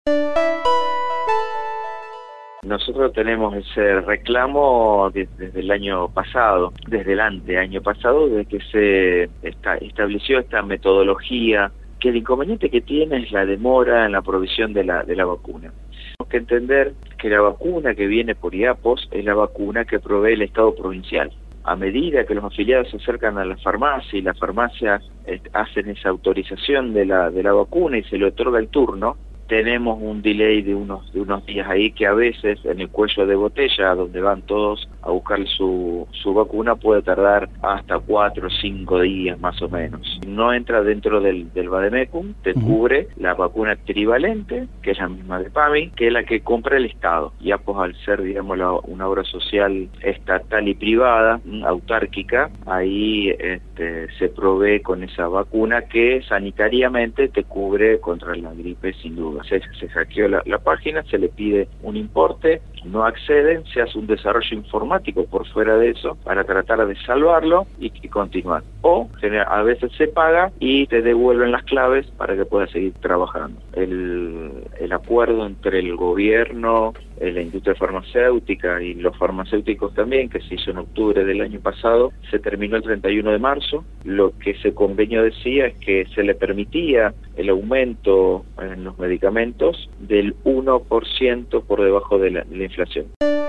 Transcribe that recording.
Nosotros tenemos ese reclamo desde el año pasado, desde el año pasado, desde que se estableció esta metodología, que el inconveniente que tiene es la demora en la provisión de la vacuna. Tenemos que entender que la vacuna que viene por IAPOS es la vacuna que provee el Estado provincial. A medida que los afiliados se acercan a la farmacia y la farmacia hacen esa autorización de la vacuna y se le otorga el turno, tenemos un delay de unos días ahí que a veces en el cuello de botella, donde van todos a buscar su vacuna, puede tardar hasta 4 o 5 días más o menos. No entra dentro del Vademecum, te cubre la vacuna trivalente, que es la misma de PAMI, que es la que compra el Estado. Ya pues al ser, digamos, una obra social estatal y privada, autárquica, ahí se provee con esa vacuna que sanitariamente te cubre contra la gripe sin duda. Se hackeó la página, se le pide un importe, no acceden, se hace un desarrollo informático por fuera de eso para tratar de salvarlo y continuar. O a veces se paga y te devuelven las claves para que puedas seguir trabajando. El acuerdo entre el gobierno, la industria farmacéutica y los farmacéuticos también, que se hizo en octubre del año pasado, se terminó el 31 de marzo. Lo que ese convenio decía es que se le permitía el aumento en los medicamentos del 1% por debajo de la inflación.